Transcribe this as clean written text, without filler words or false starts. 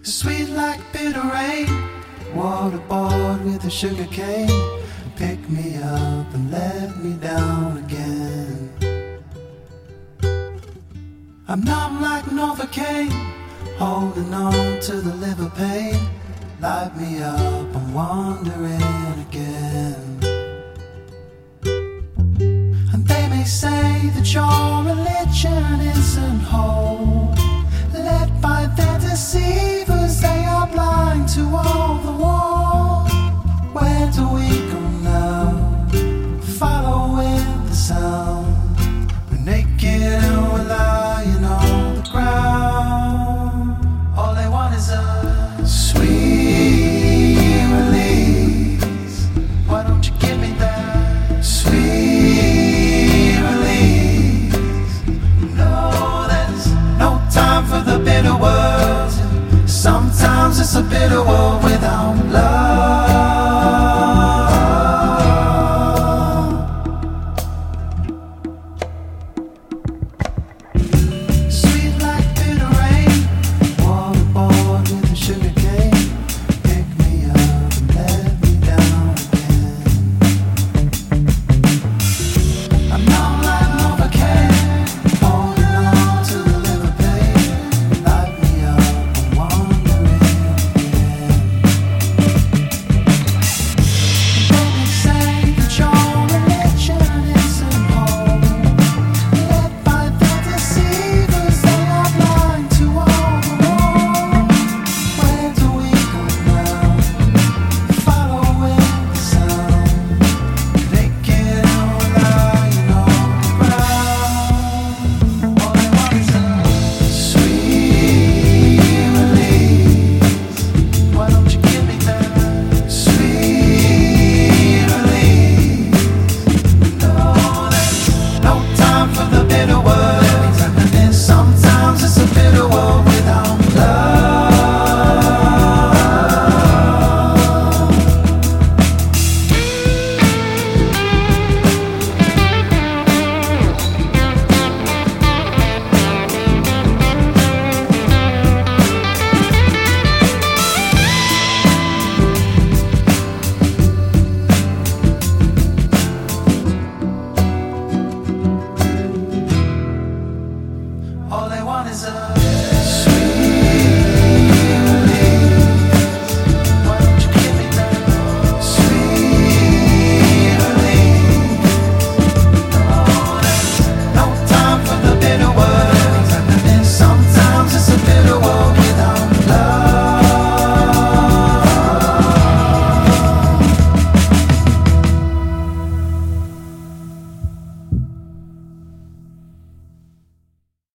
Sweet like bitter rain, waterboard with a sugar cane. Pick me up and let me down again. I'm numb like Novocaine, holding on to the liver pain. Light me up, I'm wandering again. And they may say that your religion is